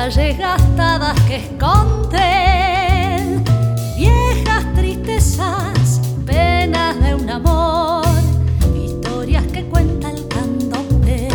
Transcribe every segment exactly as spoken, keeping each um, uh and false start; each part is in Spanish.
calles gastadas que esconden viejas tristezas, penas de un amor, historias que cuenta el candombe,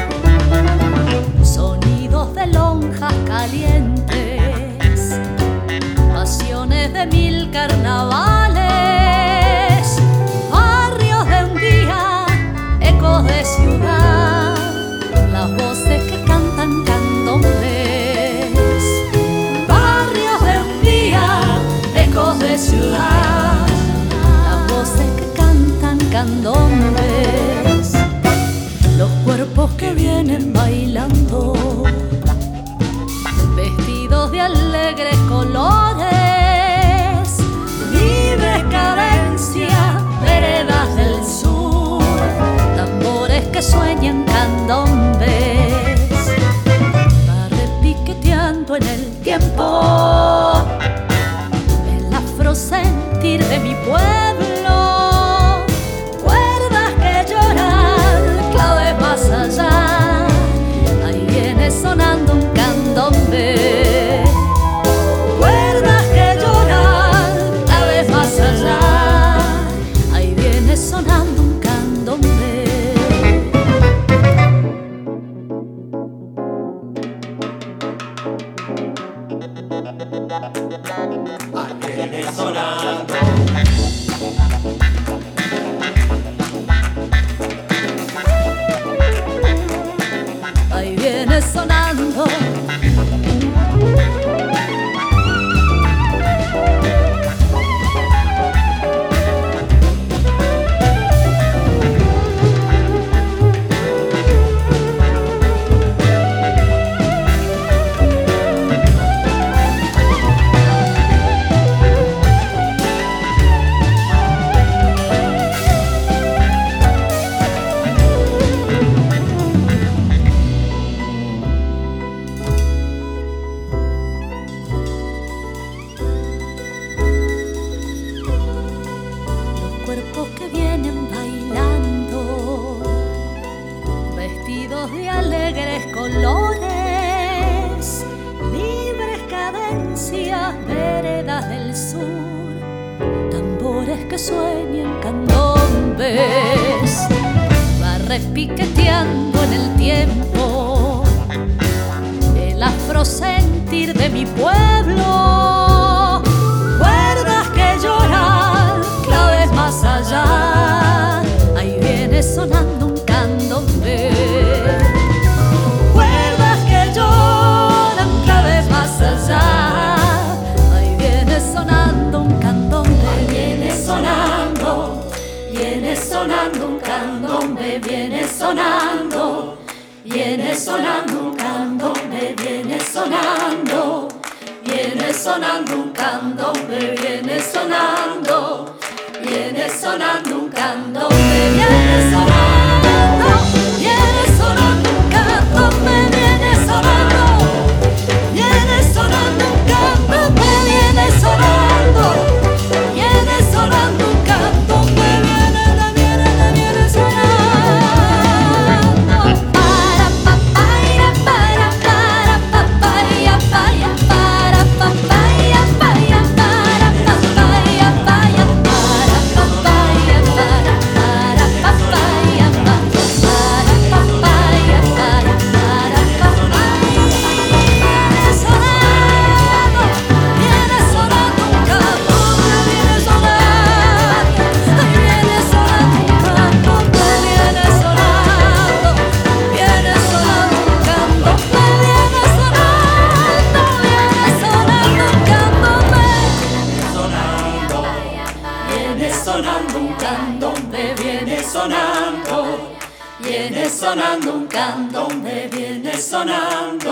sonidos de lonjas calientes, pasiones de mil carnavales, barrios de un día, ecos de ciudad, las voces que cantan candombes, barrios de un día, ecos de ciudad, las voces que cantan candombes, los cuerpos que vienen bailando, vestidos de alegres colores, libres cadencia, veredas del sur, tambores que sueñan candombes, va repiqueteando en el tiempo el afrosentir de mi pueblo, cuerdas que lloran, claves más allá, ahí viene sonando un candombe, cuerdas que lloran, claves más allá, ahí viene sonando un candombe. Ahí viene sonando. Ahí viene sonando. Cuerpos que vienen bailando, vestidos de alegres colores, libres cadencias, veredas del sur, tambores que sueñan candombes, va repiqueteando en el tiempo el afrosentir de mi pueblo, cuerdas que lloran, claves más allá, ahí viene sonando un candombe, cuerdas que lloran, claves más allá, ahí viene sonando un candombe, Ahí viene sonando, viene sonando un candombe, viene sonando, viene sonando un candombe, viene sonando, viene sonando un candombe, viene sonando, viene sonando un candombe, viene sonando, viene sonando un candombe, viene sonando, viene sonando un candombe, viene sonando, viene sonando un candombe, viene, viene, viene sonando. Para papaya, para para papaya, para para papaya, para para papaya, para para papaya, para para papaya, para para papaya, para para papaya. Viene sonando, viene sonando un candombe, viene sonando, ahí viene sonando un candombe, viene sonando, viene sonando un candombe, viene sonando, viene sonando un candombe, viene sonando un candombe, viene sonando, viene sonando un candombe, viene sonando.